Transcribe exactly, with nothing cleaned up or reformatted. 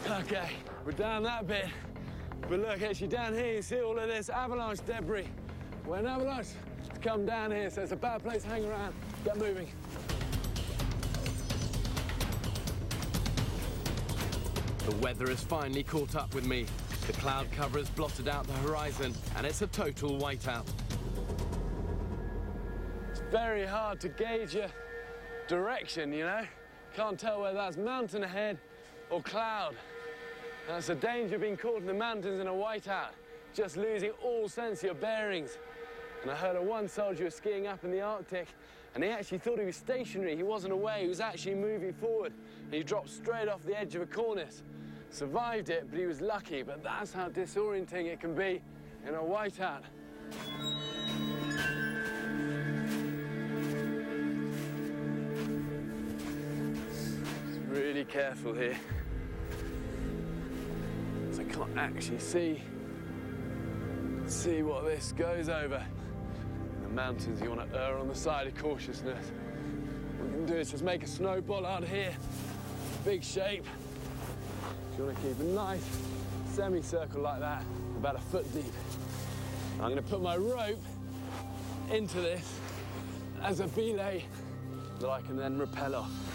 Okay, we're down that bit. But look, actually down here, you see all of this avalanche debris. When avalanche come down here, so it's a bad place to hang around. Get moving. The weather has finally caught up with me. The cloud cover has blotted out the horizon, and it's a total whiteout. It's very hard to gauge your direction, you know? Can't tell whether that's mountain ahead or cloud. And that's the danger of being caught in the mountains in a whiteout, just losing all sense of your bearings. And I heard of one soldier who was skiing up in the Arctic, and he actually thought he was stationary. He wasn't away, he was actually moving forward. And he dropped straight off the edge of a cornice. Survived it, but he was lucky. But that's how disorienting it can be in a whiteout. Just really careful here. Because I can't actually see, see what this goes over. In the mountains, you want to err on the side of cautiousness. What we can do is just make a snowball out here. Big shape. You want to keep a nice semicircle like that, about a foot deep. I'm going to put my rope into this as a belay that I can then rappel off.